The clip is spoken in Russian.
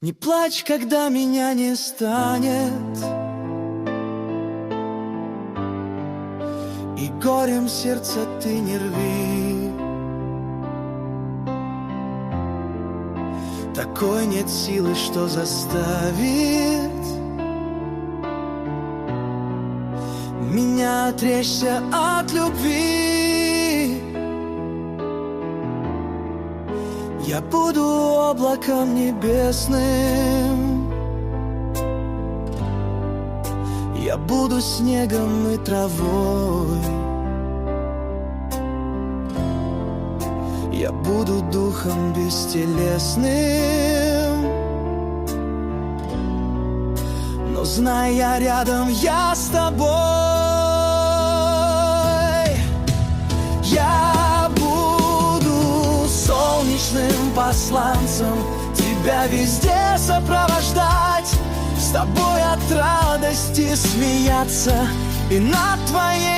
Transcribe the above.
Не плачь, когда меня не станет, и горем сердце ты не рви. Такой нет силы, что заставит меня отречься от любви. Я буду облаком небесным, я буду снегом и травой, я буду духом бестелесным. Но знай, я рядом, я с тобой. Я буду солнечным посланцем, тебя везде сопровождать, с тобой от радости смеяться и над твоей